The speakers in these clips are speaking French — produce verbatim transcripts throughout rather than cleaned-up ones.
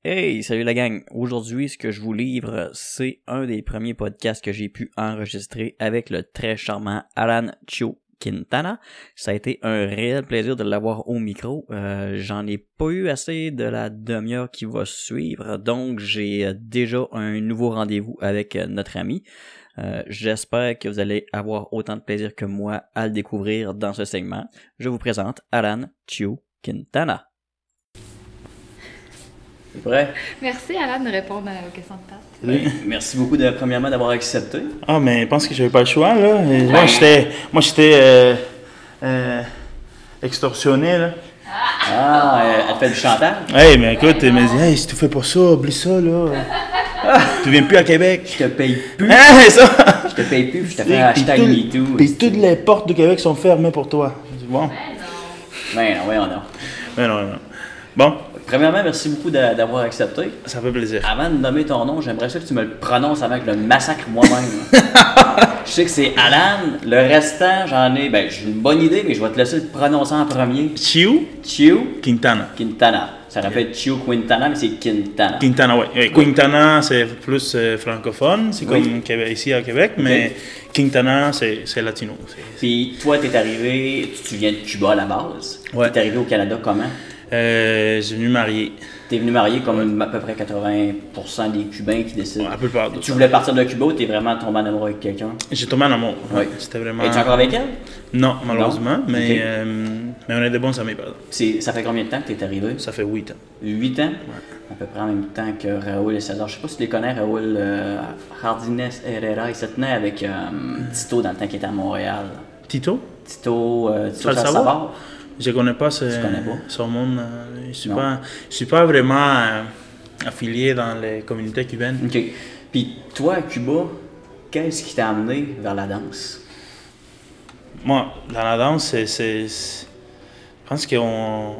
Hey, salut la gang! Aujourd'hui, ce que je vous livre, c'est un des premiers podcasts que j'ai pu enregistrer avec le très charmant Alan Chio Quintana. Ça a été un réel plaisir de l'avoir au micro. Euh, j'en ai pas eu assez de la demi-heure qui va suivre, donc j'ai déjà un nouveau rendez-vous avec notre ami. Euh, j'espère que vous allez avoir autant de plaisir que moi à le découvrir dans ce segment. Je vous présente Alan Chio Quintana. C'est vrai. Merci Alan de répondre aux questions de Pat. Oui. Merci beaucoup de, premièrement d'avoir accepté. Ah, mais je pense que j'avais pas le choix, là. Et moi, j'étais, moi, j'étais euh, euh, extorsionné, là. Ah, euh, elle fait du chantage? Hey, mais écoute, elle m'a dit, hey, si tu fais pas ça, oublie ça, là. Tu viens plus à Québec. Je te paye plus. Hein, c'est ça? Je te paye plus, je te fais un hashtag MeToo. Puis toutes les portes de Québec sont fermées pour toi. C'est bon? Ben non, voyons non. Ben non, non. Bon. Premièrement, merci beaucoup de, d'avoir accepté. Ça fait plaisir. Avant de nommer ton nom, j'aimerais ça que tu me le prononces avant que je le massacre moi-même. Je sais que c'est Alan. Le restant, j'en ai. Ben, j'ai une bonne idée, mais je vais te laisser le prononcer en premier. Chio Chio Quintana. Quintana. Ça rappelle Chio Quintana, mais c'est Quintana. Quintana, oui. Et Quintana, c'est plus euh, francophone. C'est oui. Comme Québec, ici à Québec, okay. Mais Quintana, c'est, c'est latino. C'est, c'est... Puis toi, t'es arrivé. Tu viens de Cuba à la base. Ouais. T'es arrivé au Canada comment? Euh, j'ai venu marier. T'es venu marier comme à peu près quatre-vingts pour cent des Cubains qui décident. Ouais, à peu près. Tu voulais partir de Cuba ou t'es vraiment tombé en amour avec quelqu'un? J'ai tombé en amour. Oui. Ouais. C'était vraiment... Es-tu encore avec elle? Non, malheureusement, non? Mais, okay. euh, mais on est de bons amis, par exemple. C'est, ça fait combien de temps que t'es arrivé? Ça fait huit ans. Huit ans? Ouais. À peu près en même temps que Raoul et César. Je sais pas si tu les connais, Raoul euh, Jardines Herrera. Il se tenait avec euh, Tito dans le temps qu'il était à Montréal. Tito? Tito, euh, Tito Salsabar? Je ne connais pas ce, son monde. Je ne suis, suis pas vraiment euh, affilié dans les communautés cubaines. OK. Puis toi, à Cuba, qu'est-ce qui t'a amené vers la danse? Moi, dans la danse, c'est, c'est, c'est... je pense qu'on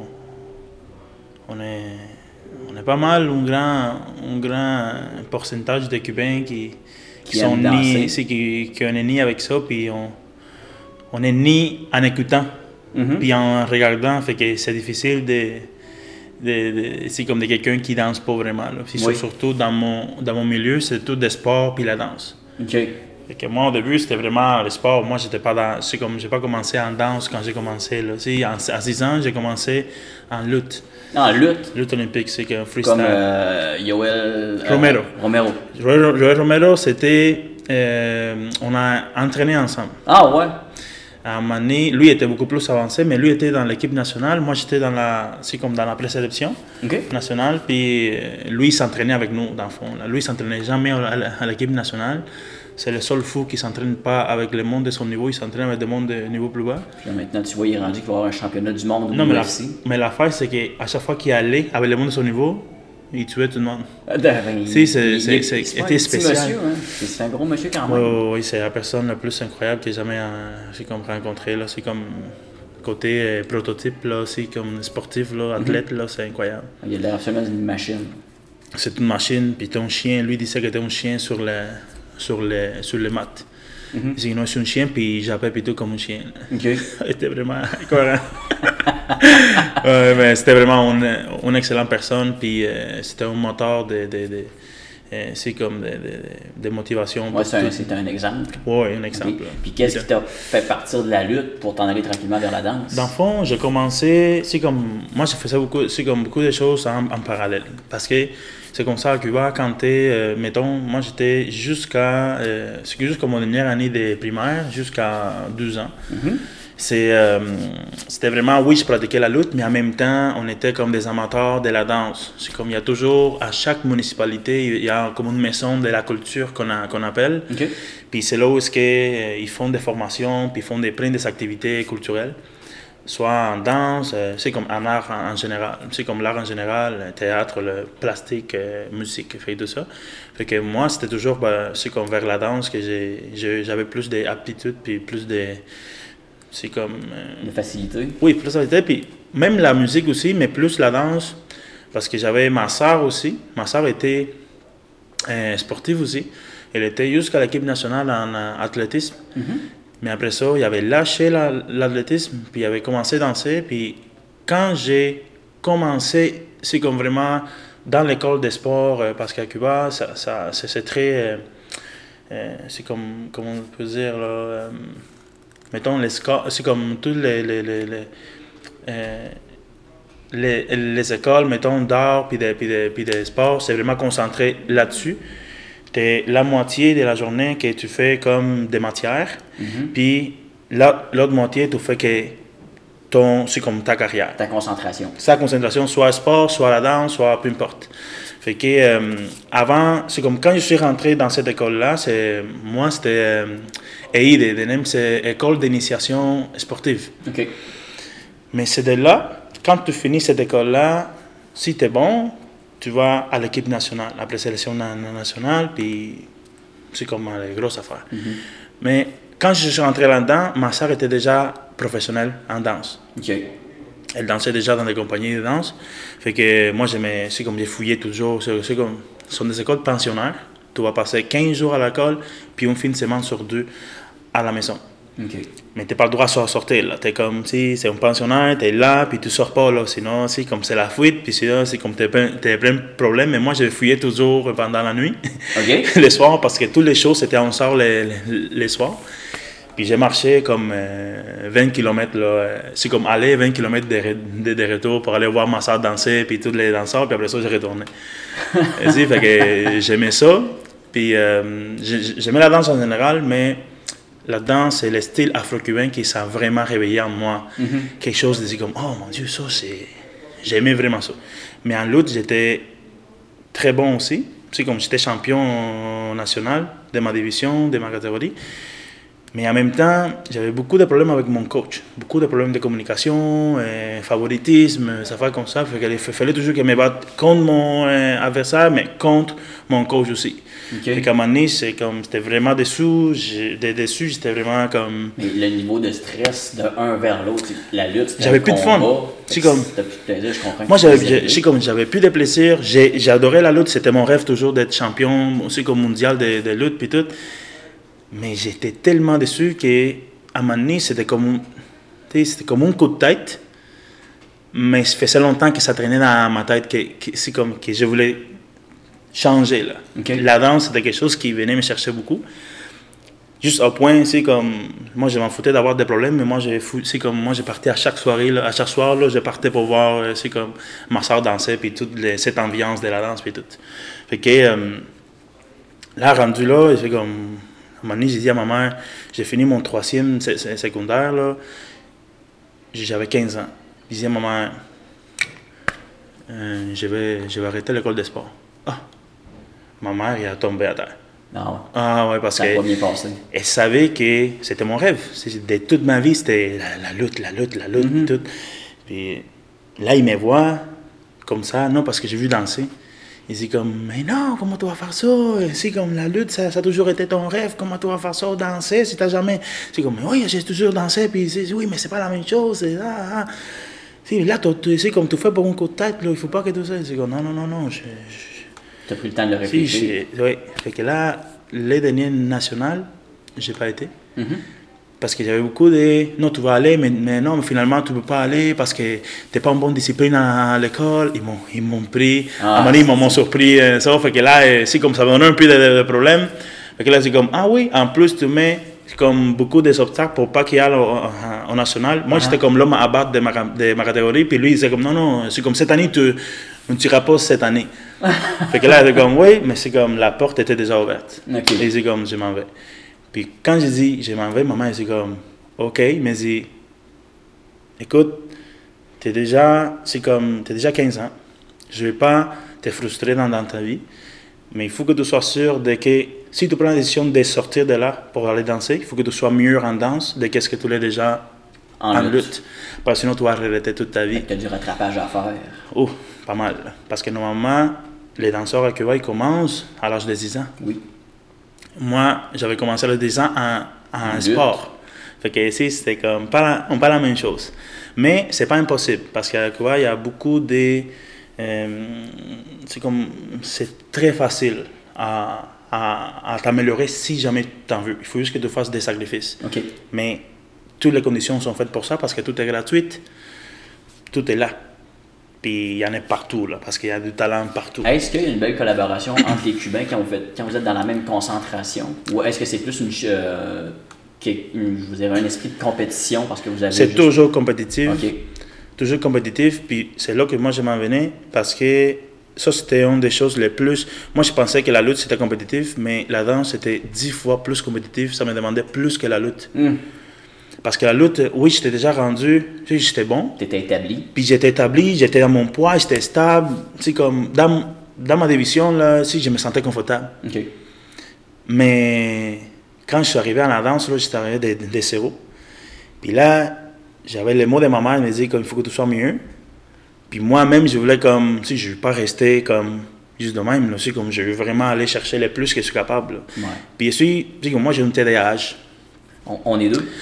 on est, on est pas mal, un grand, un grand pourcentage de Cubains qui, qui, qui sont nés, qui, qui, qui on est nés avec ça, puis on, on est nés en écoutant. Mm-hmm. Puis en regardant, fait que c'est difficile de, de, de c'est comme de quelqu'un qui danse pas vraiment. Là. Oui. Surtout dans mon, dans mon milieu, c'est tout des sports puis la danse. OK. Fait que moi, au début, c'était vraiment le sport. Moi, j'étais pas dans, c'est comme, j'ai pas commencé en danse quand j'ai commencé. Là. En, à six ans, j'ai commencé en lutte. Ah, lutte? Lutte olympique, c'est un freestyle. Comme euh, Yoel Romero. Euh, Romero. Joël, Joël Romero, c'était, euh, on a entraîné ensemble. Ah ouais? À un moment donné, lui était beaucoup plus avancé, mais lui était dans l'équipe nationale. Moi, j'étais dans la, c'est comme dans la présélection okay. nationale. Puis lui, il s'entraînait avec nous, dans le fond. Lui, il s'entraînait jamais à l'équipe nationale. C'est le seul fou qui ne s'entraîne pas avec le monde de son niveau. Il s'entraîne avec des mondes de niveau plus bas. Puis là, maintenant, tu vois, il est rendu qu'il va y avoir un championnat du monde. Non, mais, la, mais l'affaire, c'est qu'à chaque fois qu'il allait avec le monde de son niveau, il tuait tout le monde. Ah, ben, si, c'est, c'est, c'est, c'était spécial. Monsieur, hein? c'est, c'est un gros monsieur quand même. Oui, oui, c'est la personne la plus incroyable que j'ai jamais j'ai comme rencontré. Là. C'est comme côté euh, prototype, là, c'est comme sportif, là, athlète, mm-hmm. là, c'est incroyable. Il a l'air absolument d'une machine. C'est une machine, puis ton chien, lui, il disait que c'était un chien sur le, sur le, sur le mat. Mm-hmm. Il dit non, c'est un chien, puis j'appelle plutôt comme un chien. Okay. C'était vraiment cohérent. ouais, mais c'était vraiment une, une excellente personne, puis euh, c'était un moteur de, de, de euh, c'est comme de, de, de motivation. Ouais, c'est un, c'est un exemple. Oui, un exemple. Okay. Puis qu'est-ce qui t'a fait partir de la lutte pour t'en aller tranquillement vers la danse? Dans le fond, j'ai commencé, c'est comme, moi je faisais beaucoup, c'est comme beaucoup de choses en, en parallèle, parce que c'est comme ça à Cuba, quand t'es, euh, mettons, moi j'étais jusqu'à, euh, c'est jusqu'à mon dernière année de primaire, jusqu'à douze ans. Mm-hmm. C'est, euh, c'était vraiment, oui, je pratiquais la lutte, mais en même temps, on était comme des amateurs de la danse. C'est comme il y a toujours, à chaque municipalité, il y a comme une maison de la culture qu'on, a, qu'on appelle. Okay. Puis c'est là où est-ce que, euh, ils font des formations, puis ils font des, plein des activités culturelles. Soit en danse, euh, c'est comme en art en, en général. C'est comme l'art en général, le théâtre, le plastique, euh, musique, fait tout ça. Fait que moi, c'était toujours, bah, c'est comme vers la danse que j'ai, j'ai, j'avais plus d'aptitudes, puis plus de... C'est comme... Euh, de facilité. Oui, plus de facilité. Puis même la musique aussi, mais plus la danse. Parce que j'avais ma soeur aussi. Ma soeur était euh, sportive aussi. Elle était jusqu'à l'équipe nationale en euh, athlétisme. Mm-hmm. Mais après ça, il avait lâché la, l'athlétisme, puis il avait commencé à danser. Puis quand j'ai commencé, c'est comme vraiment dans l'école des sports, euh, parce qu'à Cuba, ça, ça, c'est, c'est très... Euh, euh, c'est comme, comment on peut dire, là, euh, mettons, les scores, c'est comme tous les... les, les, les euh, Les, les écoles, mettons, d'art puis de, puis de, puis de sport, c'est vraiment concentré là-dessus. C'est la moitié de la journée que tu fais comme des matières, mm-hmm. puis la, l'autre moitié, tu fais que ton, c'est comme ta carrière. Ta concentration. Ta concentration, soit sport, soit la danse, soit peu importe. Fait que, euh, avant, c'est comme quand je suis rentré dans cette école-là, c'est, moi, c'était euh, E I D, de même, c'est École d'initiation sportive. OK. Mais c'est de là, quand tu finis cette école-là, si tu es bon, tu vas à l'équipe nationale, à la sélection nationale, puis c'est comme une grosse affaire. Mm-hmm. Mais quand je suis rentré là-dedans, ma soeur était déjà professionnelle en danse. Okay. Elle dansait déjà dans des compagnies de danse. Fait que moi, j'aimais, c'est comme j'ai fouillé toujours. C'est, c'est comme, ce sont des écoles pensionnaires. Tu vas passer quinze jours à l'école, puis une fin de semaine sur deux à la maison. Okay. Mais tu n'as pas le droit de sortir. Là. T'es comme, si c'est un pensionnaire, tu es là, puis tu ne sors pas. Là. Sinon, c'est comme c'est la fuite, puis sinon, c'est comme tu as plein de problèmes. Mais moi, je fouillais toujours pendant la nuit, okay. les soirs, parce que tous les shows, c'était on sort les, les, les soirs. Puis j'ai marché comme euh, vingt kilomètres. Là. C'est comme aller vingt kilomètres de, de, de retour pour aller voir ma soeur danser, puis tous les danseurs, puis après ça, j'ai retourné. Fait que j'aimais ça. Puis euh, j'aimais la danse en général, mais la danse et le style afro-cubain qui s'est vraiment réveillé en moi. Mm-hmm. Quelque chose de dire comme, oh mon Dieu, ça c'est... J'aimais vraiment ça. Mais en lutte, j'étais très bon aussi. C'est comme j'étais champion national de ma division, de ma catégorie. Mais en même temps, j'avais beaucoup de problèmes avec mon coach. Beaucoup de problèmes de communication, euh, favoritisme, ça fait comme ça. Il fallait toujours que je me batte contre mon euh, adversaire, mais contre mon coach aussi. Okay. Et à un moment donné, c'est comme, j'étais vraiment dessous, dessus, j'étais vraiment comme... Mais le niveau de stress de un vers l'autre, la lutte, j'avais plus combat, de fun. C'est comme... T'as plus de plaisir, je comprends. Moi, j'avais, j'ai, comme, j'avais plus de plaisir. J'ai, j'ai adoré la lutte, c'était mon rêve toujours d'être champion, aussi comme mondial de, de lutte, puis tout. Mais j'étais tellement déçu qu'à un moment donné, c'était comme, c'était comme un coup de tête. Mais ça faisait longtemps que ça traînait dans ma tête, que, que, c'est comme que je voulais changer. Là. Okay. La danse, c'était quelque chose qui venait me chercher beaucoup. Juste au point, c'est comme, moi je m'en foutais d'avoir des problèmes, mais moi j'ai c'est comme, moi j'ai parti à chaque soirée, là, à chaque soir, là, je partais pour voir, c'est comme, ma soeur dansait, puis toute les, cette ambiance de la danse, puis tout. Fait que, euh, là, rendu là, c'est comme... À un moment donné, j'ai dit à ma mère, j'ai fini mon troisième secondaire, là, j'avais quinze ans. J'ai dit à ma mère, euh, je, vais, je vais arrêter l'école des sports. Ah, ma mère, elle a tombé à terre. Non. Ah ouais, parce qu'elle elle savait que c'était mon rêve. De toute ma vie, c'était la, la lutte, la lutte, la lutte, mm-hmm. tout. Puis là, il me voit comme ça, non, parce que j'ai vu danser. Il dit comme, mais non, comment tu vas faire ça? C'est comme la lutte, ça, ça a toujours été ton rêve, comment tu vas faire ça, danser, si t'as jamais... C'est comme, oui, j'ai toujours dansé, puis il dit, oui, mais c'est pas la même chose, c'est là, ah. Là, tu sais, comme tu fais pour un coup de tête, là, il faut pas que tu sais. C'est comme, non, non, non, non, je... Tu as pris le temps de le réfléchir. Si, oui, fait que là, les derniers nationales, j'ai pas été. Mm-hmm. Parce que j'avais beaucoup de... Non, tu vas aller, mais, mais non, mais finalement, tu ne peux pas aller parce que tu n'es pas en bonne discipline à, à l'école. Ils m'ont, ils m'ont pris. Ah, à un moment donné, ils m'ont surpris. Euh, ça fait que là, c'est comme ça me donne un peu de, de problème. Fait que là, c'est comme, ah oui, en plus, tu mets comme beaucoup d'obstacles pour pas qu'il y ait au, au national. Moi, ah. j'étais comme l'homme à battre de ma, de ma catégorie. Puis lui, il disait comme, non, non, c'est comme cette année, tu ne tireras pas cette année. Fait que là, c'est comme, oui, mais c'est comme la porte était déjà ouverte. Okay. Et c'est comme, je m'en vais. Puis quand je dis je m'en vais, maman elle dit comme OK, mais elle dit écoute, t'es déjà c'est comme t'es déjà quinze ans. Je vais pas te frustrer dans, dans ta vie, mais il faut que tu sois sûr de que si tu prends la décision de sortir de là pour aller danser, il faut que tu sois mieux en danse de qu'est-ce que tu l'es déjà en, en lutte. lutte. Parce que sinon tu vas regretter toute ta vie. Tu as du rattrapage à faire. Oh, pas mal. Parce que normalement, les danseurs à Cuba, ils commencent à l'âge de dix ans. Oui. Moi, j'avais commencé à le dix ans en, en sport. Fait que ici, c'était comme pas la, on pas la même chose. Mais c'est pas impossible parce qu'à Cuba, il y a beaucoup de... Euh, c'est comme... C'est très facile à, à, à t'améliorer si jamais tu t'en veux. Il faut juste que tu fasses des sacrifices. Okay. Mais toutes les conditions sont faites pour ça parce que tout est gratuit. Tout est là. Puis il y en a partout, là, parce qu'il y a du talent partout. Est-ce qu'il y a une belle collaboration entre les Cubains quand vous, faites, quand vous êtes dans la même concentration? Ou est-ce que c'est plus une, euh, une, je vous dirais, un esprit de compétition parce que vous avez C'est juste... toujours compétitif. OK. Toujours compétitif. Puis c'est là que moi, je m'en venais parce que ça, c'était une des choses les plus... Moi, je pensais que la lutte, c'était compétitif, mais la danse, c'était dix fois plus compétitif. Ça me demandait plus que la lutte. Mm. Parce que la lutte, oui, j'étais déjà rendu, tu sais, j'étais bon. Tu étais établi. Puis j'étais établi, j'étais dans mon poids, j'étais stable. Tu sais, comme dans, dans ma division, là, si, je me sentais confortable. OK. Mais quand je suis arrivé à la danse, là, j'étais arrivé de, de, de zéro. Puis là, j'avais les mots de ma mère, elle me disait qu'il faut que tu sois mieux. Puis moi-même, je voulais comme, tu sais, je ne veux pas rester comme juste de même, là, tu sais, comme je veux vraiment aller chercher le plus que je suis capable. Là. Ouais. Puis je suis, tu sais, moi, j'ai une T D A H. On, on est deux.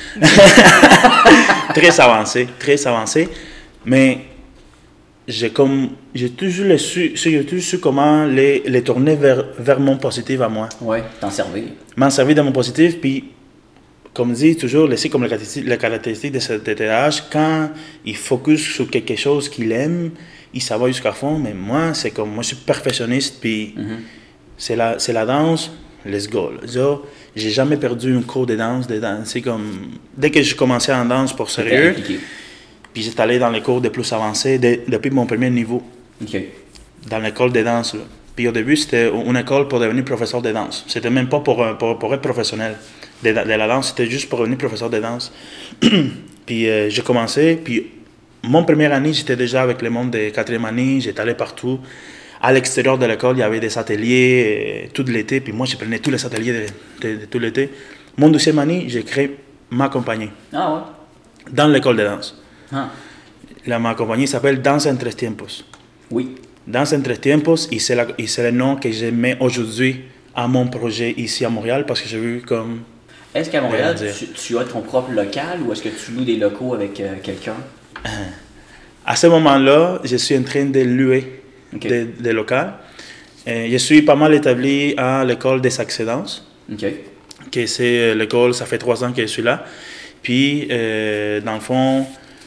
Très avancé, très avancé. Mais j'ai comme j'ai toujours su, j'ai toujours su comment les, les tourner vers, vers mon positif à moi. Oui, t'en servir. M'en servir de mon positif, puis comme dit toujours, laisser comme la caractéristique de ce T D A H, quand il focus sur quelque chose qu'il aime, il s'en va jusqu'à fond. Mais moi, c'est comme, moi je suis perfectionniste, puis mm-hmm. c'est la, c'est la danse, let's go. Là. J'ai jamais perdu un cours de danse, de danse. C'est comme, dès que j'ai commencé en danse pour sérieux, puis j'étais allé dans les cours de plus avancés de, depuis mon premier niveau, okay. dans l'école de danse. Là. Puis au début, c'était une école pour devenir professeur de danse. C'était même pas pour, pour, pour être professionnel de, de la danse, c'était juste pour devenir professeur de danse. Puis euh, j'ai commencé, puis mon première année, j'étais déjà avec le monde de quatrième année, j'étais allé partout. À l'extérieur de l'école, il y avait des ateliers euh, tout l'été, puis moi, je prenais tous les ateliers de, de, de tout l'été. Mon deuxième année, j'ai créé ma compagnie. Ah ouais? Dans l'école de danse. Ah. La, ma compagnie s'appelle Danza en Tres Tiempos. Oui. Danza en Tres Tiempos, et c'est, la, et c'est le nom que je mets aujourd'hui à mon projet ici à Montréal, parce que j'ai vu comme... Est-ce qu'à Montréal, tu, tu as ton propre local, ou est-ce que tu loues des locaux avec euh, quelqu'un? À ce moment-là, je suis en train de louer okay. des de locaux. Et je suis pas mal établi à l'école des accidences. Okay. Que c'est l'école, ça fait trois ans que je suis là. Puis, euh, dans le fond,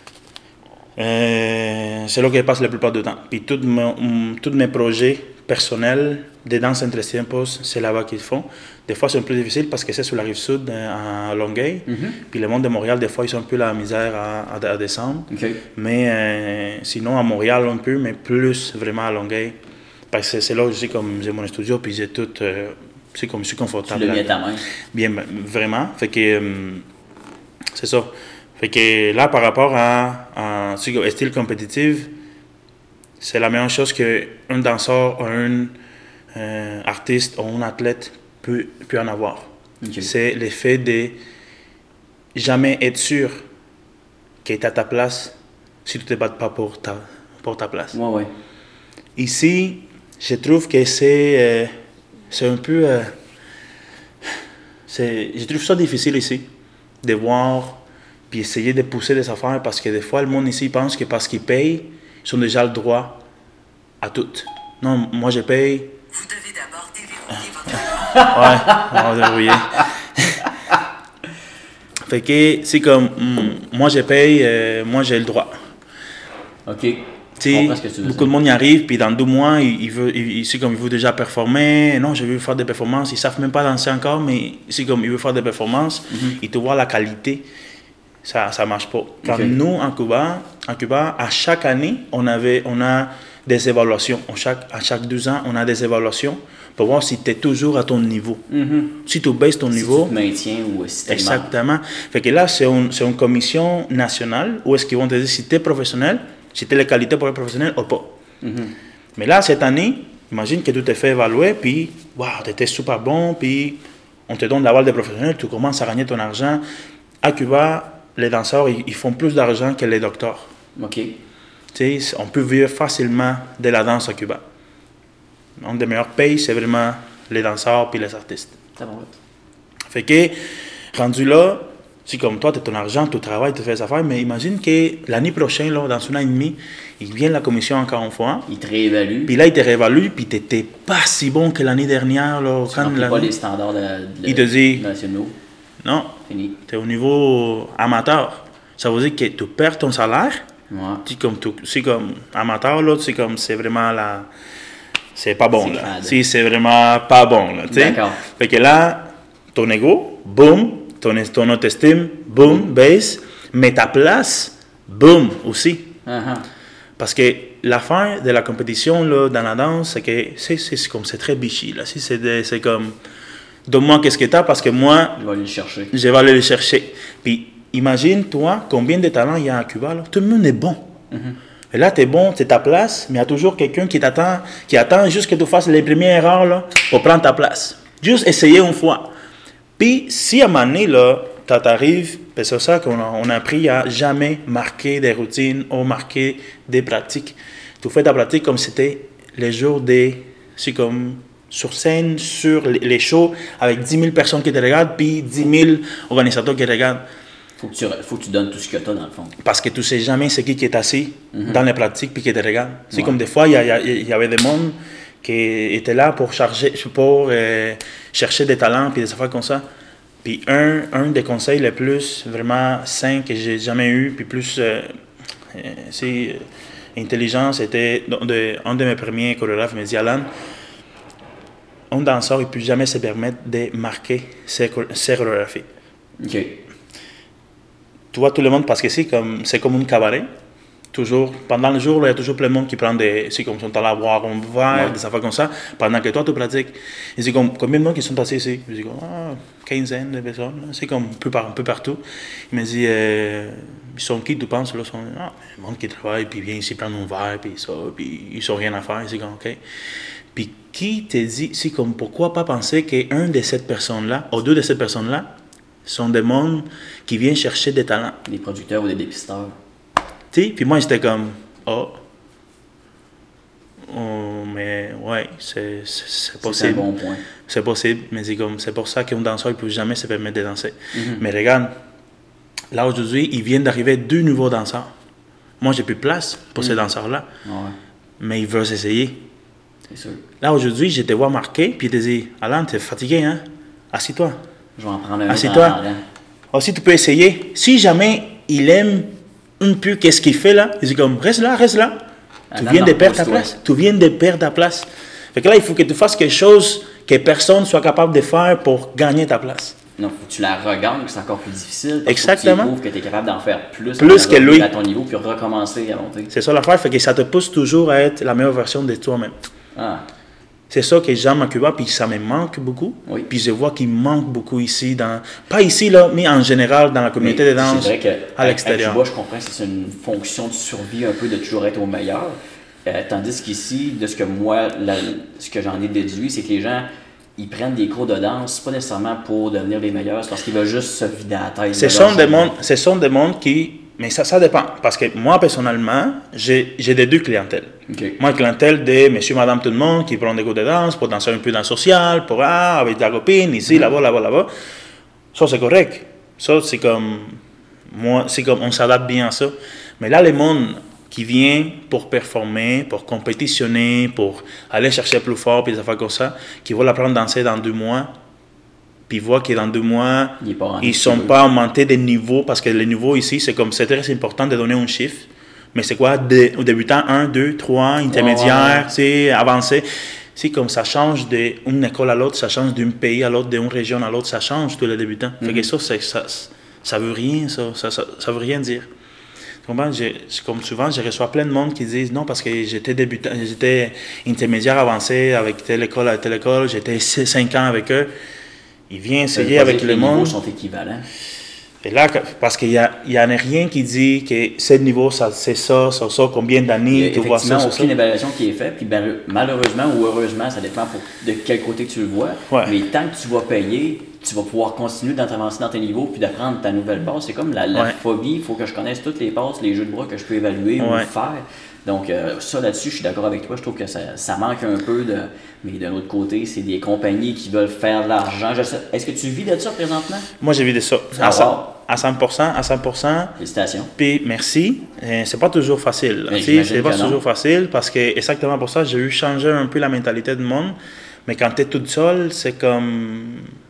euh, c'est là que je passe la plupart du temps. Puis, tous mes projets personnels de danse en Tres Tiempos, c'est là-bas qu'ils font. Des fois, c'est un peu difficile parce que c'est sur la rive sud, à Longueuil. Mm-hmm. Puis, le monde de Montréal, des fois, ils ont un peu la misère à, à, à descendre. Okay. Mais euh, sinon, à Montréal, un peu, mais plus vraiment à Longueuil. Parce que c'est là où je sais, comme j'ai mon studio, puis j'ai tout... Euh, c'est comme je suis confortable. Tu l'as mis à ta main. Bien, vraiment. Fait que... Euh, c'est ça. Fait que là, par rapport à, à, à style compétitif, c'est la meilleure chose qu'un danseur, un euh, artiste ou un athlète peut, peut en avoir. Okay. C'est le fait de jamais être sûr que tu es à ta place si tu ne te bats pas pour ta, pour ta place. Ouais, ouais. Ici, je trouve que c'est, euh, c'est un peu... Euh, c'est, je trouve ça difficile ici, de voir puis essayer de pousser des affaires parce que des fois, le monde ici pense que parce qu'ils payent, ils ont déjà le droit à tout. Non, moi je paye. Vous devez d'abord déverrouiller votre... Ouais, on va déverrouiller. Fait que c'est comme, mm, moi je paye, euh, moi j'ai le droit. OK. Tu sais, beaucoup de monde y arrive, puis dans deux mois, il, il veut, il, c'est comme il veut déjà performer. Non, je veux faire des performances. Ils savent même pas danser encore, mais c'est comme il veut faire des performances. Mm-hmm. Ils te voient la qualité. Ça, ça marche pas. Comme okay. Nous, en Cuba, en Cuba, à chaque année, on avait, on a des évaluations. À chaque, à chaque deux ans, on a des évaluations pour voir si tu es toujours à ton niveau. Mm-hmm. Si tu baisses ton si niveau... Si tu te maintiens ou si tu Exactement. Fait que là, c'est, un, c'est une commission nationale où est-ce qu'ils vont te dire si tu es professionnel, si tu as les qualités pour être professionnel ou pas. Mm-hmm. Mais là, cette année, imagine que tu t'es fait évaluer, puis, waouh, tu étais super bon, puis on te donne la balle de professionnel, tu commences à gagner ton argent. À Cuba, les danseurs, ils, ils font plus d'argent que les docteurs. OK. Tu sais, on peut vivre facilement de la danse à Cuba. Un des meilleurs pays, c'est vraiment les danseurs puis les artistes. Ça va. Fait que, rendu là, c'est comme toi, tu as ton argent, tu travailles, tu fais des affaires, mais imagine que l'année prochaine, là, dans un an et demi, il vient la commission encore une fois. Il te réévalue. Puis là, il te réévalue, puis tu n'étais pas si bon que l'année dernière. Là, tu ne pas les standards de, de, il te dit, nationaux. Non, tu es au niveau amateur. Ça veut dire que tu perds ton salaire, Ouais. C'est comme tout. C'est comme amateur, là, c'est comme, c'est vraiment la. C'est pas bon, C'est là. crade. Si, c'est vraiment pas bon, là, tu sais. D'accord. Fait que là, ton ego, boum, ton, ton autoestime, boum, baisse, mais ta place, boum, aussi. Uh-huh. Parce que la fin de la compétition, là, dans la danse, c'est que c'est, c'est, c'est comme, c'est très bichi, là. Si, c'est, de- c'est comme, donne-moi qu'est-ce que t'as, parce que moi, Je vais aller le chercher. je vais aller le chercher. Puis, imagine, toi, combien de talents il y a à Cuba, là. Tout le monde est bon. Et là, tu es bon, c'est ta place, mais il y a toujours quelqu'un qui t'attend, qui attend juste que tu fasses les premières erreurs, là, pour prendre ta place. Juste essayer une fois. Puis, si à un moment donné, là, tu t'arrives, ben, c'est ça qu'on a, on a appris à jamais marquer des routines ou marquer des pratiques. Tu fais ta pratique comme si c'était les jours des... C'est comme sur scène, sur les- les shows, avec dix mille personnes qui te regardent, puis dix mille organisateurs qui te regardent. Faut que tu, faut que tu donnes tout ce que tu as dans le fond. Parce que tu sais jamais c'est qui qui est assis dans les pratiques puis qui te regarde. C'est Ouais. comme des fois, il y, a- il y a- il y avait des mondes qui étaient là pour, charger, pour euh, chercher des talents puis des affaires comme ça. Puis un, un des conseils les plus vraiment sains que j'ai jamais eu, puis plus euh, euh, c'est, euh, intelligent, c'était de, de- un de mes premiers chorégraphes me dit Alan, un danseur ne peut jamais se permettre de marquer ses, chor- ses chorégraphies. OK. Tu vois tout le monde parce que c'est comme c'est comme un cabaret. Toujours, pendant le jour, là, il y a toujours plein de monde qui prend des. C'est comme sont allés à boire un verre, Ouais. des affaires comme ça, pendant que toi tu pratiques. Et c'est comme combien de monde qui sont assis ici? Je dis comme ah, quinzaine de personnes. là. C'est comme un peu, par, un peu partout. Il me dit euh, ils sont qui, tu penses? Là, ils sont ah, le monde qui travaille, puis vient ici prendre un verre, puis ça, puis ils n'ont rien à faire. C'est comme ok. Puis qui te dit, c'est comme pourquoi pas penser qu'un de ces personnes-là, ou deux de ces personnes-là, sont des mondes qui viennent chercher des talents. Des producteurs ou des dépisteurs. Tu sais, puis moi j'étais comme, oh, oh mais ouais, c'est, c'est, c'est C'est un possible. bon point. C'est possible, mais c'est comme, c'est pour ça qu'un danseur ne peut jamais se permettre de danser. Mhm. Mais regarde, là aujourd'hui, ils viennent d'arriver deux nouveaux danseurs. Moi, j'ai plus de place pour ces danseurs-là, Ouais, mais ils veulent essayer. c'est sûr. Là aujourd'hui, je te vois marquer, puis ils te disent, Alan, t'es fatigué, hein? Assis-toi. Je vais en prendre un autre Assieds-toi. en attendant. Aussi, tu peux essayer. Si jamais il aime un peu qu'est-ce qu'il fait là, il dit comme, reste là, reste là. Ah, Tu non, viens non, de perdre ta pose-toi. place. Tu viens de perdre ta place. Fait que là, il faut que tu fasses quelque chose que personne soit capable de faire pour gagner ta place. Non, faut que tu la regagnes, c'est encore plus difficile. parce Exactement. Faut que tu prouves que tu es capable d'en faire plus. Plus pour que revenir lui. à ton niveau, puis recommencer à monter. C'est ça l'affaire, fait que ça te pousse toujours à être la meilleure version de toi-même. Ah, C'est ça que j'aime à Cuba, puis ça me manque beaucoup. Oui. Puis je vois qu'il manque beaucoup ici, dans, pas ici, là, mais en général dans la communauté mais de danse, c'est vrai que à l'extérieur. Cuba, je comprends que c'est une fonction de survie un peu de toujours être au meilleur. Euh, tandis qu'ici, de ce que moi, la- ce que j'en ai déduit, c'est que les gens, ils prennent des cours de danse, pas nécessairement pour devenir les meilleurs, c'est parce qu'ils veulent juste se vider la tête. Ce de sont, leur des journée. mondes, ce sont des mondes qui... Mais ça, ça dépend. Parce que moi, personnellement, j'ai j'ai des deux clientèles. OK. Moi, clientèle de monsieur, madame, tout le monde qui prend des cours de danse pour danser un peu dans le social, pour ah, avec ta copine, ici, là-bas, là-bas, là-bas. Ça, c'est correct. Ça, c'est comme... Moi, c'est comme... On s'adapte bien à ça. Mais là, les mondes qui viennent pour performer, pour compétitionner, pour aller chercher plus fort, puis des affaires comme ça, qui vont l'apprendre à danser dans deux mois, puis voient que dans deux mois, Il est pas rendu ils ne sont sérieux. pas augmentés des niveaux, parce que les niveaux ici, c'est comme, c'est très important de donner un chiffre, mais c'est quoi, de, au débutant, un, deux, trois, intermédiaire, c'est avancé. C'est comme ça change d'une école à l'autre, ça change d'un pays à l'autre, d'une région à l'autre, ça change tous les débutants. Fait que ça, c'est- ça, ça veut rien, ça, ça, ça, ça veut rien dire. Tu comprends? J'ai- c'est comme souvent, je reçois plein de monde qui disent non, parce que j'étais débutant, j'étais intermédiaire avancé avec telle école à telle école, j'étais cinq ans avec eux. Ils viennent Ça veut essayer pas avec dire que le les niveaux monde. sont équivalents. Et là, que- parce qu'il n'y a, il y en a rien qui dit que ce niveau, ça, c'est ça, ça, ça, combien Il y a d'années, tu vois ça, effectivement ça, ça. aucune évaluation qui est faite, puis ben, malheureusement ou heureusement, ça dépend pour- de quel côté tu le vois. Ouais. Mais tant que tu vas payer, tu vas pouvoir continuer d'avancer dans tes niveaux puis d'apprendre ta nouvelle base. C'est comme la, la Ouais. phobie, il faut que je connaisse toutes les passes, les jeux de bras que je peux évaluer ou Ouais. faire. Donc, euh, ça là-dessus, je suis d'accord avec toi. Je trouve que ça, ça manque un peu de. Mais d'un autre côté, c'est des compagnies qui veulent faire de l'argent. Je sais- Est-ce que tu vis de ça présentement? Moi, j'ai vu de ça. Ah, À, cent- wow. à cent pour cent, à cent pour cent. Félicitations. Puis merci. Euh, c'est pas toujours facile. là. Mais Tu sais, j'imagine C'est pas que non. toujours facile parce que exactement pour ça, j'ai eu changer un peu la mentalité du monde. Mais quand tu es toute seule, c'est comme.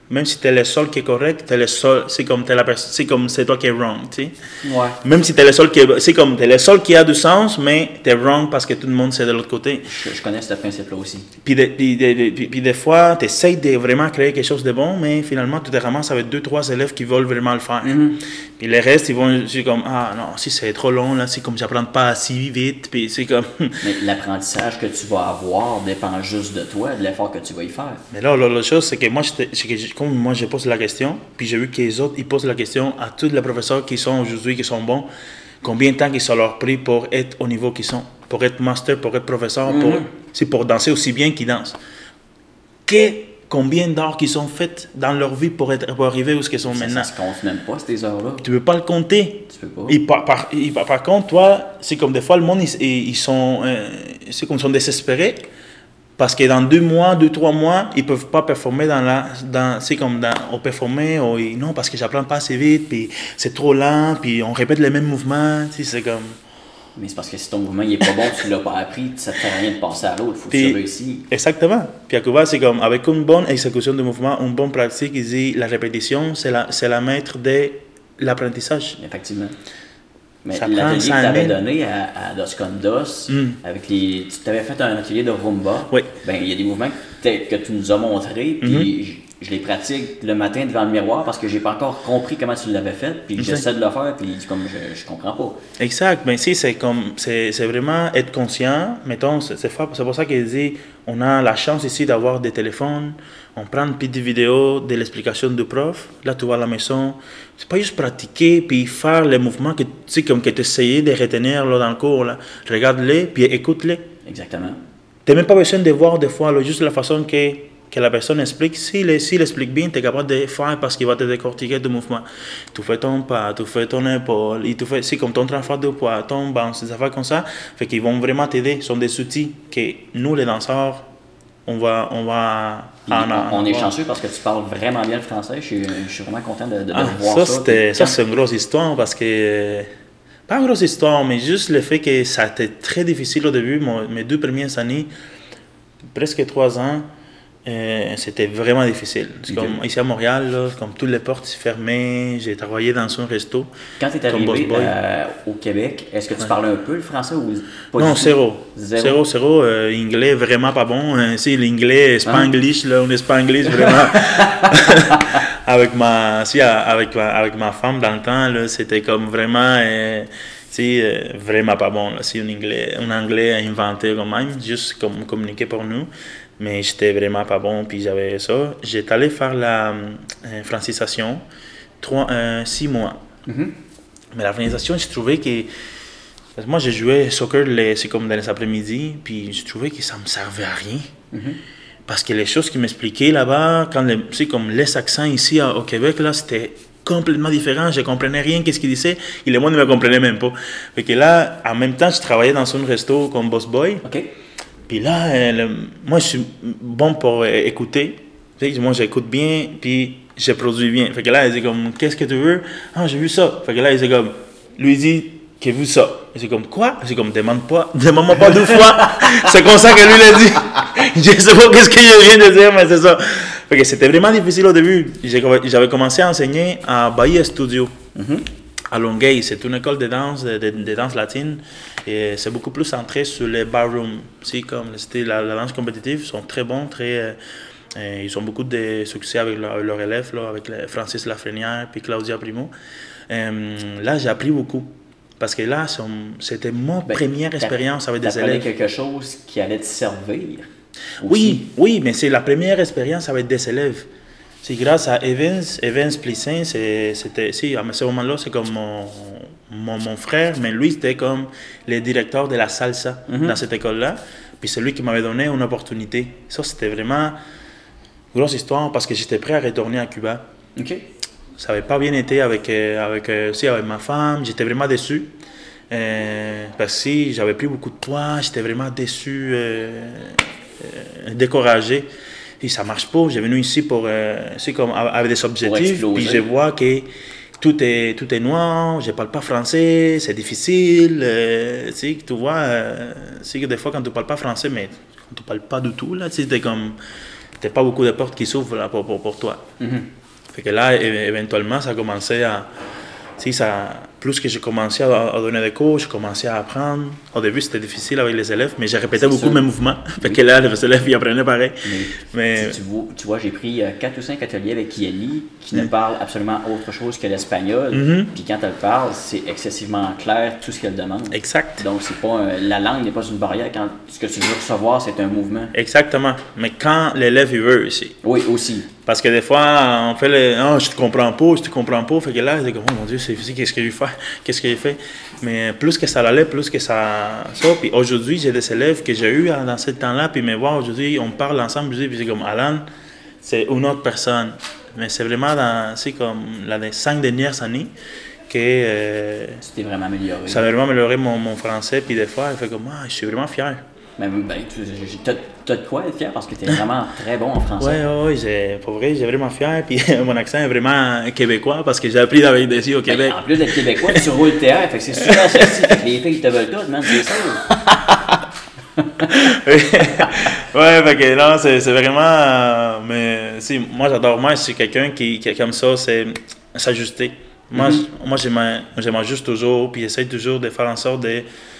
même si tu es le seul qui est correct, t'es le seul, c'est comme t'es la personne, c'est comme c'est toi qui est wrong, tu sais. Ouais. Même si tu es le seul qui est, c'est comme t'es le seul qui a du sens, mais tu es wrong parce que tout le monde c'est de l'autre côté. Je, je connais ce principe-là aussi. Puis, de, puis, de, de, puis, puis des fois, tu essaies de vraiment créer quelque chose de bon, mais finalement, tu te ramasses avec deux, trois élèves qui veulent vraiment le faire. Mm-hmm. Puis les restes, ils vont, c'est comme, ah non, si c'est trop long, là, c'est comme, j'apprends pas si vite, puis c'est comme... Mais l'apprentissage que tu vas avoir dépend juste de toi, de l'effort que tu vas y faire. Mais là, l'autre chose, c'est que moi, c'est que comme moi, je pose la question, puis j'ai vu que les autres, ils posent la question à tous les professeurs qui sont aujourd'hui, qui sont bons, combien de temps ils sont leur pris pour être au niveau qu'ils sont, pour être master, pour être professeur, mm-hmm. pour, c'est pour danser aussi bien qu'ils dansent. Que, combien d'heures qu'ils ont faites dans leur vie pour, être, pour arriver où ils sont ça, maintenant. Ça se compte même pas, ces heures-là. Tu ne peux pas le compter. Tu peux pas. Et par, par, et par, par contre, toi, c'est comme des fois, le monde, ils, ils sont, euh, c'est comme ils sont désespérés. Parce que dans deux mois, deux, trois mois, ils ne peuvent pas performer dans la... Dans, c'est comme dans... On performer, on, non, parce que j'apprends pas assez vite, puis c'est trop lent, puis on répète les mêmes mouvements, tu sais, c'est comme... Mais c'est parce que si ton mouvement n'est pas bon, tu ne l'as pas appris, ça ne te fait rien de passer à l'autre, il faut que puis, tu réussisses. Exactement. Puis à Cuba, c'est comme, avec une bonne exécution de mouvement, une bonne pratique, ils disent, la répétition, c'est la, c'est la maître de l'apprentissage. Effectivement. Mais Ça l'atelier que tu avais mille. donné à, à Dos Condos, Mm. avec les, tu t'avais fait un atelier de rumba. Oui. Ben, il y a des mouvements que, que tu nous as montrés, puis mm-hmm. je, je les pratique le matin devant le miroir parce que j'ai pas encore compris comment tu l'avais fait, puis exact. J'essaie de le faire, puis comme je, je comprends pas. Exact. Ben si, c'est comme, c'est, c'est vraiment être conscient. Mettons, c'est, c'est, c'est pour ça qu'il dit, on a la chance ici d'avoir des téléphones, on prend une petite vidéo de l'explication du prof, là tu vas à la maison, c'est pas juste pratiquer puis faire les mouvements que tu sais, comme que tu essayais de retenir là, dans le cours, là. Regarde-les puis écoute-les. Exactement. Tu n'as même pas besoin de voir des fois là, juste la façon que, que la personne explique. S'il si explique bien, tu es capable de faire parce qu'il va te décortiquer du mouvement. Tu fais ton pas, tu fais ton épaule, et tu fais, c'est comme ton transfert de poids, ton bounce, des affaires comme ça. Fait qu'ils vont vraiment t'aider. Ce sont des outils que nous, les danseurs, on va... On, va on, on est chanceux parce que tu parles vraiment bien le français. Je suis, je suis vraiment content de, de, ah, de voir ça. Ça, c'était, puis, ça c'est une grosse histoire parce que... Pas une grosse histoire, mais juste le fait que ça a été très difficile au début. Mon, mes deux premières années, presque trois ans, euh, c'était vraiment difficile. C'est okay. Comme ici à Montréal, là, comme toutes les portes fermées, j'ai travaillé dans un resto. Quand tu es arrivé euh, au Québec, est-ce que tu ouais. parlais un peu le français ou pas? Non, zéro. Zéro, zéro. zéro euh, anglais, vraiment pas bon. Euh, si l'anglais, spanglish, ah. là, on est spanglish, vraiment. avec, ma, si, avec, ma, avec ma femme, dans le temps, là, c'était comme vraiment... Euh, C'est euh, vraiment pas bon. C'est un anglais, un anglais inventé quand même, juste comme communiquer pour nous. Mais j'étais vraiment pas bon, puis j'avais ça. J'étais allé faire la euh, francisation, trois, euh, six mois. Mm-hmm. Mais la francisation, je trouvais que... Parce que moi, j'ai joué soccer, les, c'est comme dans les après-midi, puis je trouvais que ça me servait à rien. Mm-hmm. Parce que les choses qu'ils m'expliquaient là-bas, quand les, c'est comme les accents ici au Québec, là, c'était... complètement différent, je comprenais rien qu'est-ce qu'il disait, et le monde ne me comprenait même pas. Fait que là, en même temps, je travaillais dans un resto comme boss boy. Okay. Puis là, euh, le, moi, je suis bon pour euh, écouter. Moi, j'écoute bien, puis je produis bien. Fait que là, il dit comme, qu'est-ce que tu veux? Ah, j'ai vu ça. Fait que là, il dit comme, lui il dit qu'il a vu ça. Et c'est comme, quoi? C'est comme, demande pas, demande-moi pas deux fois. C'est comme ça que lui l'a dit. Je sais pas qu'est-ce que je viens de dire, mais c'est ça. Fait que c'était vraiment difficile au début. J'avais commencé à enseigner à Bahia Studio, mm-hmm. à Longueuil. C'est une école de danse, de, de, de danse latine. Et c'est beaucoup plus centré sur les barrooms. C'est comme la, la danse compétitive, ils sont très bons, très, euh, ils ont beaucoup de succès avec leurs leur élèves, là, avec les Francis Lafrenière puis Claudia Primo. Euh, là, j'ai appris beaucoup. Parce que là, c'était mon ben, première expérience avec des élèves. quelque chose qui allait te servir. Aussi. Oui, oui, mais c'est la première expérience avec des élèves. C'est grâce à Evans, Evans Plissin, c'était, si, à ce moment-là, c'est comme mon, mon, mon frère, mais lui, c'était comme le directeur de la salsa mm-hmm. dans cette école-là. Puis c'est lui qui m'avait donné une opportunité. Ça, c'était vraiment une grosse histoire parce que j'étais prêt à retourner à Cuba. OK. Ça n'avait pas bien été avec, avec, aussi avec ma femme, j'étais vraiment déçu. Euh, parce que j'avais pris beaucoup de poids, j'étais vraiment déçu. Euh, Euh, découragé et ça marche pas. J'ai venu ici pour euh, c'est comme avec des objectifs puis je vois que tout est tout est noir, je parle pas français, c'est difficile, euh, tu sais, tu vois euh, c'est que des fois quand tu parles pas français mais quand tu parles pas du tout là, tu sais, t'es comme t'as pas beaucoup de portes qui s'ouvrent là, pour, pour, pour toi. Mm-hmm. Fait que là, é- éventuellement, ça a commencé à... Si ça, plus que j'ai commencé à, à donner des cours, j'ai commencé à apprendre. Au début, c'était difficile avec les élèves, mais j'ai répété C'est beaucoup sûr. mes mouvements. Fait que là, les élèves, ils apprenaient pareil. Mais, Mais- tu, tu vois, tu vois, j'ai pris euh, quatre ou cinq ateliers avec Yali qui ne parle absolument autre chose que l'espagnol. Mhm. Puis quand elle parle, c'est excessivement clair tout ce qu'elle demande. Exact. Donc, c'est pas un- la langue n'est pas une barrière. Quand ce que tu veux recevoir, c'est un mouvement. Exactement. Mais quand l'élève, il veut aussi. Oui, aussi. Parce que des fois, on fait le « Ah, je te comprends pas, je te comprends pas ». Fait que là, c'est comme « Oh mon Dieu, c'est difficile, qu'est-ce que j'ai fait? Qu'est-ce que j'ai fait? » Mais plus que ça allait, plus que ça... ça. Puis aujourd'hui, j'ai des élèves que j'ai eu dans ce temps-là, puis me voir aujourd'hui, on parle ensemble, puis c'est comme « Alan, c'est une autre personne. » Mais c'est vraiment dans, c'est comme, là, les cinq dernières années que euh, Tu t'es vraiment amélioré. ça a vraiment amélioré mon, mon français. Puis des fois, il fait comme « Ah, je suis vraiment fier. » Mais ben, tu as de quoi être fier parce que tu es vraiment très bon en français. Ouais, ouais, ouais, j'ai, pour vrai, j'ai vraiment fier. Puis mon accent est vraiment québécois parce que j'ai appris avec des ici au Québec. Ben, en plus d'être québécois, tu roules le théâtre, fait que c'est super sexy. Fait que les filles te veulent toutes, man, c'est ça. Ouais, fait que non, c'est, c'est vraiment. euh, mais si, moi j'adore. Moi, je suis quelqu'un qui, qui est comme ça, c'est s'ajuster. Moi, Mhm. je- moi, je m'a- je m'ajuste toujours, puis j'essaie toujours de faire en sorte de.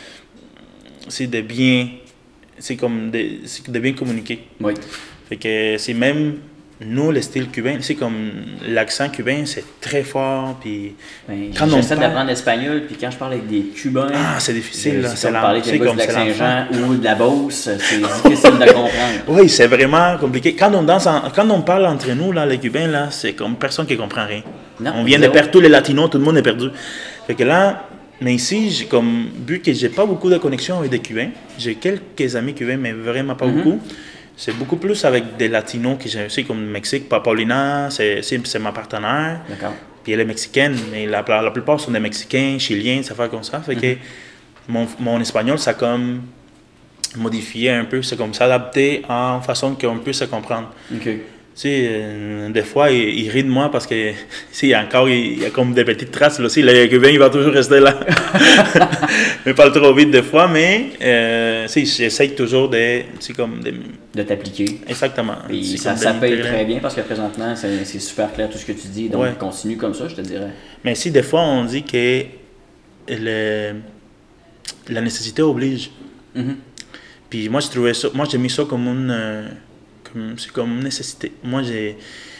C'est de bien. C'est comme de, c'est de bien communiquer. Oui. Fait que c'est même. Nous, le style cubain, c'est comme l'accent cubain, c'est très fort, puis Ben, Quand on j'essaie parle- d'apprendre l'espagnol, puis quand je parle avec des Cubains, ah, c'est difficile, là, c'est c'est comme lent. parler avec C'est des gars comme du c'est Lac-Saint-Jean l'enfant. ou de la Beauce, c'est difficile de comprendre. Oui, c'est vraiment compliqué. Quand on danse, en- quand on parle entre nous, là, les Cubains, là, c'est comme personne qui comprend rien. Non, on vient de zéro. perdre tous les Latinos, tout le monde est perdu. Fait que là, mais ici, j'ai comme vu que j'ai pas beaucoup de connexion avec des Cubains. J'ai quelques amis cubains, mais vraiment pas Mhm. beaucoup. C'est beaucoup plus avec des Latinos que j'ai aussi, comme le Mexique. Pa- Paulina, c'est, c'est, c'est ma partenaire. D'accord. Puis elle est mexicaine, mais la, la, la plupart sont des Mexicains, Chiliens, ça fait comme ça. Fait que mon, mon espagnol, ça a comme modifié un peu, c'est comme s'adapter en façon qu'on puisse se comprendre. OK. Tu sais, euh, des fois, il, il rit de moi parce que, si, il y a encore, il y a comme des petites traces là aussi. Le Cubain, il va toujours rester là. Il parle trop vite des fois, mais, euh, tu sais, j'essaye toujours de, tu sais, comme, de, De t'appliquer. exactement. Puis C'est ça, comme de ça paye l'intégrer. très bien parce que présentement, c'est c'est super clair tout ce que tu dis. Donc, Ouais. continue comme ça, je te dirais. Mais si des fois, on dit que le, la nécessité oblige. Mhm. Puis moi, je trouvais ça, moi, j'ai mis ça comme une, euh, comme, c'est comme une nécessité. Moi, j'ai,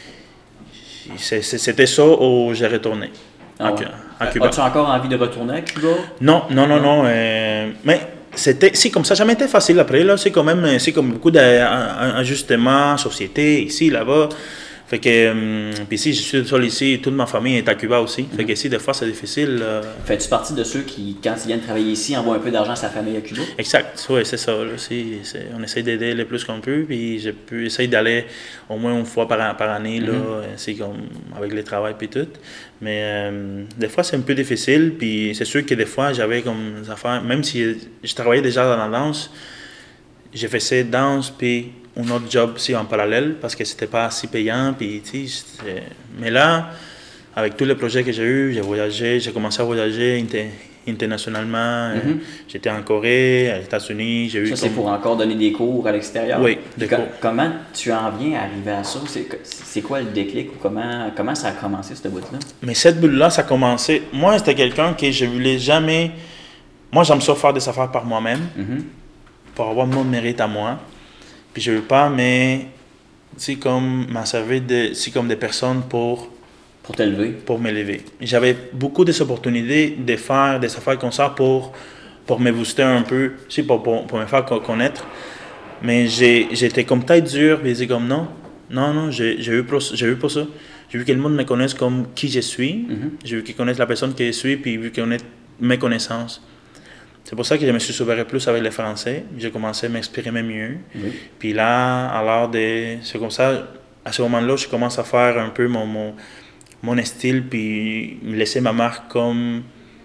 c'est- c'est- c'était ça où j'ai retourné. Ah à, ouais. Cu- à Cuba. As-tu encore envie de retourner à Cuba? Non, non, non, non. euh, mais c'était, c'est comme ça, ça jamais été facile après. Là, c'est quand même, c'est comme beaucoup d'ajustements, société, ici, là-bas. Fait que, hum, puis ici, je suis seul ici, toute ma famille est à Cuba aussi. Fait que ici, des fois, c'est difficile. euh, Fais-tu partie de ceux qui, quand ils viennent travailler ici, envoient un peu d'argent à sa famille à Cuba? Exact, oui, c'est ça. Là, c'est, c'est- on essaie d'aider le plus qu'on peut, puis j'ai pu essayer d'aller au moins une fois par, par année, là, c'est comme avec le travail puis tout. Mais euh, des fois, c'est un peu difficile, puis c'est sûr que des fois, j'avais comme des affaires, même si je travaillais déjà dans la danse, j'ai fait cette danse, puis un autre job aussi en parallèle, parce que c'était pas assez payant, puis tu sais, c'était- mais là, avec tous les projets que j'ai eus, j'ai voyagé, j'ai commencé à voyager inter- internationalement. Euh, Mhm. J'étais en Corée, aux États-Unis, j'ai eu Ça, c'est comme- pour encore donner des cours à l'extérieur? Oui, Puis des co- cours. Comment tu en viens à arriver à ça? C'est c'est quoi le déclic ou comment, comment ça a commencé, cette boîte-là? Mais cette bulle-là, ça a commencé. Moi, c'était quelqu'un que je voulais jamais. Moi, j'aime ça faire des affaires par moi-même, Mhm. pour avoir mon mérite à moi. Puis je veux pas, mais. C'est comme m'en servir de. C'est comme des personnes pour. Pour t'élever? pour m'élever. J'avais beaucoup d'opportunités de faire des affaires comme ça pour, pour me booster un peu, tu sais, pour, pour, pour me faire co- connaître. Mais j'ai, j'étais comme tête dure, et j'ai comme non, non, non, j'ai, j'ai, eu pour, j'ai eu pour ça. J'ai vu que le monde me connaisse comme qui je suis, Mhm. j'ai vu qu'ils connaissent la personne que je suis, puis vu qu'ils connaissent mes connaissances. C'est pour ça que je me suis ouvert plus avec le français. J'ai commencé à m'exprimer mieux. Oui. Puis là, alors, de, c'est comme ça, à ce moment-là, je commence à faire un peu mon, mon, mon style, puis me laisser ma marque comme,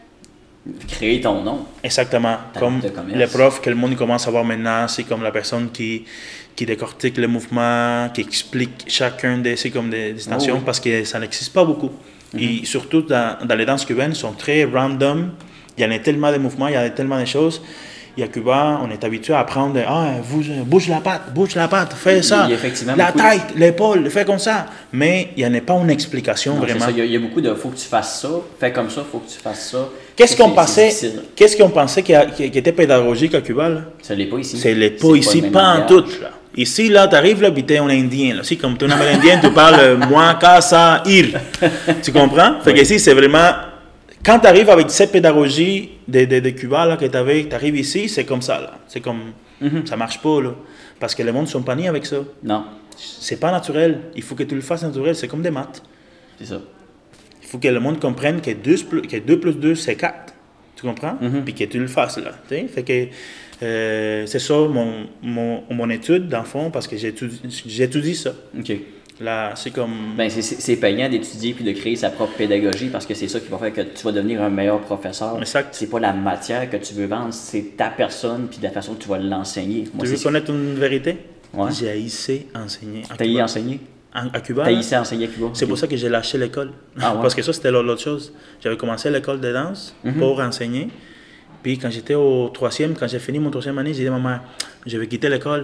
Créer ton nom. exactement, Ta comme marque de commerce. le prof que le monde commence à voir maintenant, c'est comme la personne qui, qui décortique le mouvement, qui explique chacun des, c'est comme des distinctions, Oh oui. parce que ça n'existe pas beaucoup. Et surtout dans, dans les danses cubaines, sont très random. Il y en a tellement de mouvements, il y a tellement de choses. Il Et à Cuba, on est habitué à apprendre, ah, vous, bouge la patte, bouge la patte, fais ça. Il y a effectivement la beaucoup tête, de... l'épaule, fais comme ça. Mais il n'y en a pas une explication non, vraiment. Ça. Il, y a, il y a beaucoup de, faut que tu fasses ça, fais comme ça, faut que tu fasses ça. Qu'est-ce qu'on pensait, qu'est-ce qu'on pensait qui, a, qui, qui était pédagogique à Cuba, là? Ça l'est pas ici. C'est l'est pas ici, pas, pas en tout, là. Ici, là, tu arrives, là, puis tu es un Indien. Là. Si, comme tu es un Amérindien, tu parles moi, casa, ir. Tu comprends? Fait oui. que ici, c'est vraiment. Quand tu arrives avec cette pédagogie de, de, de Cuba, là, que tu arrives ici, c'est comme ça, là. C'est comme. Mm-hmm. Ça marche pas, là. Parce que le monde ne sont pas nés avec ça. Non. C'est pas naturel. Il faut que tu le fasses naturel. C'est comme des maths. C'est ça. Il faut que le monde comprenne que deux plus, que deux, plus deux, c'est quatre. Tu comprends? Mm-hmm. Puis que tu le fasses, là. T'sais? Fait que. Euh, c'est ça mon, mon, mon étude, dans le fond, parce que j'étudie ça. OK. Là, c'est comme... Ben, c'est, c'est payant d'étudier puis de créer sa propre pédagogie parce que c'est ça qui va faire que tu vas devenir un meilleur professeur. Exact. C'est pas la matière que tu veux vendre, c'est ta personne puis la façon que tu vas l'enseigner. Moi, tu veux connaître une vérité? Ouais. J'ai haïssé enseigner. T'as y enseigné? À, à Cuba. T'as haïssé enseigner à Cuba? C'est okay. pour ça que j'ai lâché l'école. Ah, ouais. Parce que ça, c'était l'autre chose. J'avais commencé l'école de danse mm-hmm. pour enseigner. Puis quand j'étais au troisième, quand j'ai fini mon troisième année, j'ai dit à ma mère, je vais quitter l'école.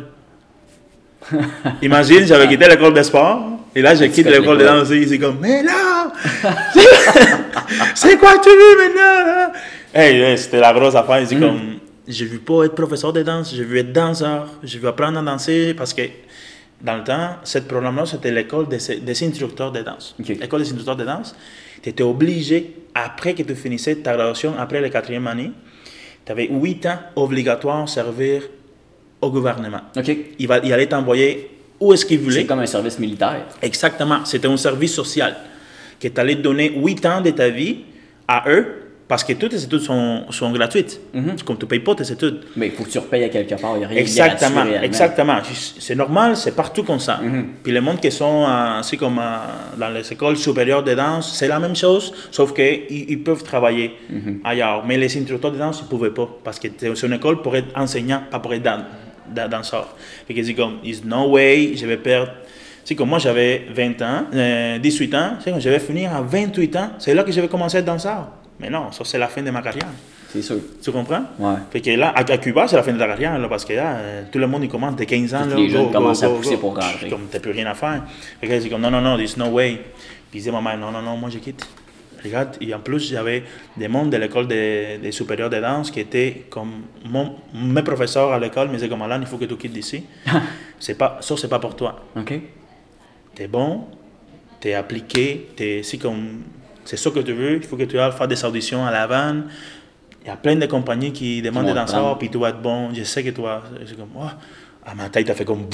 Imagine, j'avais quitté l'école de sport, et là, je quitte l'école de danse, et c'est comme, mais là, c'est quoi que tu veux maintenant? Hey, hey, c'était la grosse affaire, c'est mm-hmm. comme, je ne veux pas être professeur de danse, je veux être danseur, je veux apprendre à danser, parce que dans le temps, ce programme-là, c'était l'école des, des instructeurs de danse. Okay. L'école des instructeurs de danse, tu étais obligé, après que tu finissais ta graduation, après la quatrième année, tu avais huit ans obligatoires servir au gouvernement. Okay. Il, va, il allait t'envoyer où est-ce qu'il voulait. C'est comme un service militaire. Exactement. C'était un service social que tu allais donner huit ans de ta vie à eux parce que toutes tes études sont, sont gratuites. Mm-hmm. Comme tu ne payes pas tes études. Mais il faut que tu repayes à quelque part. Il n'y a rien exactement, de gratuit. Exactement. C'est normal, c'est partout comme ça. Mm-hmm. Puis les mondes qui sont ainsi comme dans les écoles supérieures de danse, c'est la même chose, sauf qu'ils ils peuvent travailler mm-hmm. ailleurs. Mais les instructeurs de danse, ils ne pouvaient pas parce que c'est une école pour être enseignant, pas pour être dan- dan- danseur. Fait que c'est comme, there's no way, je vais perdre. C'est comme moi, j'avais vingt ans, euh, dix-huit ans, c'est comme je vais finir à vingt-huit ans, c'est là que je vais commencer à être danseur. Mais non, ça c'est la fin de ma carrière. C'est sûr. Tu comprends? Ouais. Fait que là, à, à Cuba, c'est la fin de ta carrière, là, parce que là, euh, tout le monde, il commence dès quinze ans. Là, les jeunes go, commencent go, à go, pousser go. pour rentrer. Comme t'as plus rien à faire. Fait que c'est comme, non, non, non, there's no way. Puis il disait, maman, non, non, non, moi je quitte. Regarde, et en plus, j'avais des membres de l'école des, des supérieurs de danse qui étaient comme mon, mes professeurs à l'école, me disaient comme, Alan, il faut que tu quittes d'ici. c'est pas, ça, c'est pas pour toi. OK. T'es bon, t'es appliqué, t'es, c'est comme... C'est ça que tu veux, il faut que tu ailles faire des auditions à La Havane. Il y a plein de compagnies qui demandent des danseurs, puis tu vas être bon. Je sais que toi, c'est comme, oh, à ma tête, tu as fait comme,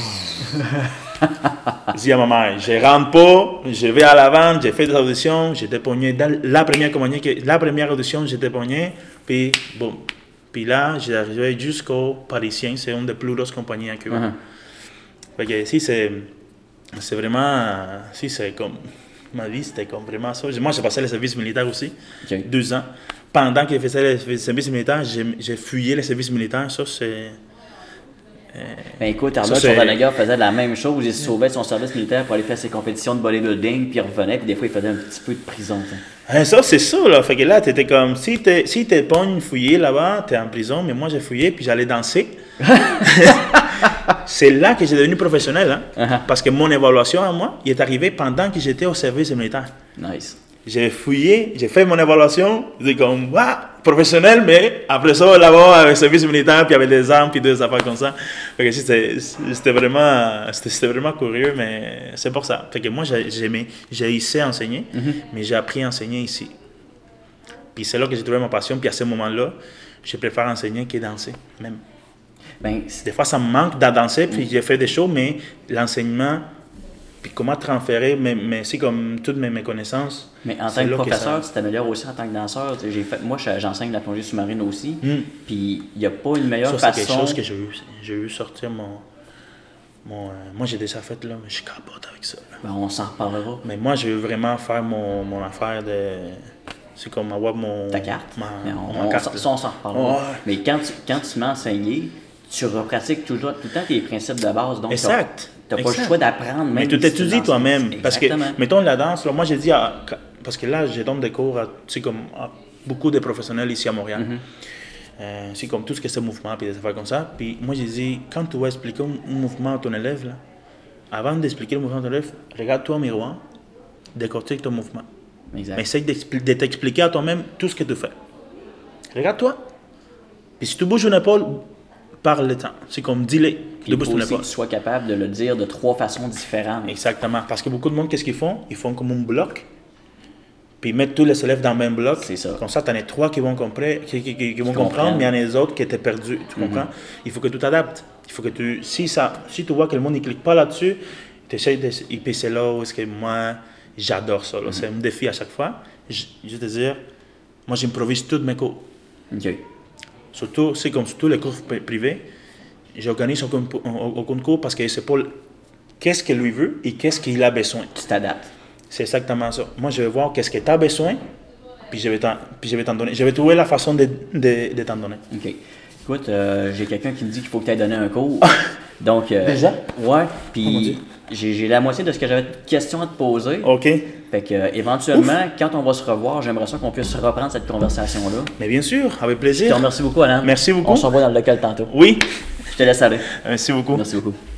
je dis à ma mère, je rentre pas, je vais à La Havane, j'ai fait des auditions, j'étais pogné. Dans la première compagnie, la première audition, j'étais pogné, puis boum. Puis là, j'ai arrivé jusqu'au Parisien, c'est une des plus grosses compagnies à Cuba. Uh-huh. Fait que si c'est, c'est vraiment, si c'est comme. Ma vie, c'était comme vraiment ça. Moi, j'ai passé le service militaire aussi, okay. deux ans. Pendant que je faisais le service militaire, j'ai, j'ai fuyé le service militaire. Ça, c'est... Euh, ben écoute, Arnold Schwarzenegger faisait la même chose. Il se sauvait de son service militaire pour aller faire ses compétitions de bodybuilding, puis il revenait, puis des fois, il faisait un petit peu de prison. Hein, ça, c'est ça, là. Fait que là, t'étais comme... Si t'es, si t'es pas une fouillée là-bas, t'es en prison, mais moi, j'ai fouillé, puis j'allais danser. C'est là que j'ai devenu professionnel, hein? Uh-huh. Parce que mon évaluation à moi, il est arrivé pendant que j'étais au service militaire. Nice. J'ai fouillé, j'ai fait mon évaluation, j'ai comme, waouh, professionnel, mais après ça, là-bas, avec le service militaire, puis avec des armes, puis des affaires comme ça. Fait que c'était, c'était, vraiment, c'était, c'était vraiment curieux, mais c'est pour ça. Fait que moi, j'aimais, j'ai essayé enseigner, mm-hmm. mais j'ai appris à enseigner ici. Puis c'est là que j'ai trouvé ma passion, puis à ce moment-là, je préfère enseigner que danser, même. Ben, des fois, ça me manque de danser, puis j'ai fait des shows, mais l'enseignement, puis comment transférer, mais, mais c'est comme toutes mes, mes connaissances. Mais en tant que professeur, que ça... tu t'améliores aussi en tant que danseur. J'ai fait, moi, j'enseigne la plongée sous-marine aussi, mm. puis il n'y a pas une meilleure ça, façon... c'est quelque chose que j'ai eu, j'ai eu sortir mon... mon euh, moi, j'ai déjà fait, là, mais je capote avec ça. Ben, on s'en reparlera. Mais moi, je veux vraiment faire mon, mon affaire de... C'est comme avoir mon... Ta carte. Ma, on, ma on, carte. Ça, on s'en reparlera. Ouais. Mais quand tu, quand tu m'as enseigné, tu repratiques toujours, tout le temps tes principes de base. Donc, exact. Tu n'as pas le choix d'apprendre. Même mais tu t'étudies si toi-même. Parce que, exactement. mettons la danse, là, moi j'ai dit, à, parce que là, je donne des cours à, comme, à beaucoup de professionnels ici à Montréal. Mm-hmm. Euh, c'est comme tout ce que c'est mouvement, puis des affaires comme ça. Puis moi, j'ai dit, quand tu vas expliquer un, un mouvement à ton élève, là, avant d'expliquer le mouvement à ton élève, regarde-toi au miroir, décortique ton mouvement. Exact. Mais essaye de t'expliquer à toi-même tout ce que tu fais. Regarde-toi. Puis si tu bouges une épaule, parle le temps. C'est comme dis-le. Puis de il bouge faut ton aussi que épaule. tu sois capable de le dire de trois façons différentes. Exactement. Parce que beaucoup de monde, qu'est-ce qu'ils font? Ils font comme un bloc. Puis ils mettent tous les élèves dans le même bloc. C'est ça. Comme ça, tu en as trois qui vont, comprendre, qui, qui, qui, qui vont comprends. comprendre, mais il y en a les autres qui étaient perdus. Tu Mm-hmm. comprends? Il faut que tu t'adaptes. Il faut que tu. Si, ça, si tu vois que le monde ne clique pas là-dessus, tu essaies de. Et puis c'est là où est-ce que moi, j'adore ça. Là. Mm-hmm. C'est un défi à chaque fois. Je, je veux te dire, moi, j'improvise tous mes cours. OK. Surtout, c'est comme surtout les cours privés. J'organise aucun, aucun cours parce que c'est pour qu'est-ce qu'il lui veut et qu'est-ce qu'il a besoin. Tu t'adaptes. C'est exactement ça. Moi, je vais voir qu'est-ce que tu as besoin, puis je vais t'en, puis je vais t'en donner. Je vais trouver la façon de, de, de t'en donner. OK. Écoute, euh, j'ai quelqu'un qui me dit qu'il faut que tu ailles donner un cours. Donc, euh, Déjà? Ouais. Oh, Puis mon Dieu. j'ai, j'ai la moitié de ce que j'avais de questions à te poser. OK. Fait que, euh, éventuellement, quand on va se revoir, j'aimerais ça qu'on puisse reprendre cette conversation-là. Mais bien sûr, avec Je te plaisir. remercie beaucoup, Alain. Merci beaucoup. On se revoit dans le local tantôt. Oui. Je te laisse aller. Merci beaucoup. Merci beaucoup.